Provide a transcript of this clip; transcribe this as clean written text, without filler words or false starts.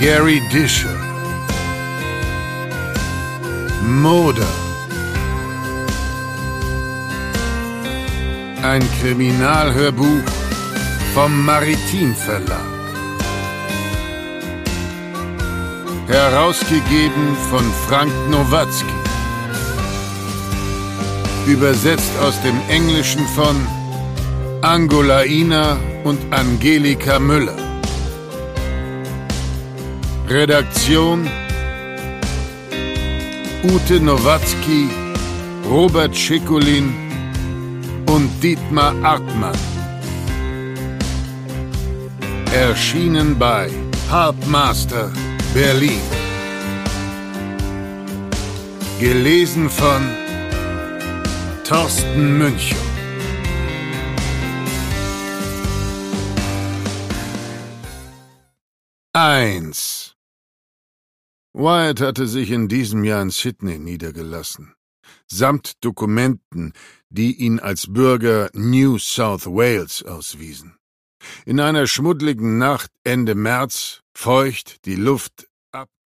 Gary Disher. Moder. Ein Kriminalhörbuch vom Maritim Verlag. Herausgegeben von Frank Nowatzki. Übersetzt aus dem Englischen von Angolaina und Angelika Müller. Redaktion Ute Nowatzki, Robert Schikulin und Dietmar Artmann. Erschienen bei Harpmaster Berlin. Gelesen von Thorsten Münchow. Wyatt hatte sich in diesem Jahr in Sydney niedergelassen, samt Dokumenten, die ihn als Bürger New South Wales auswiesen. In einer schmuddeligen Nacht Ende März, feucht, die Luft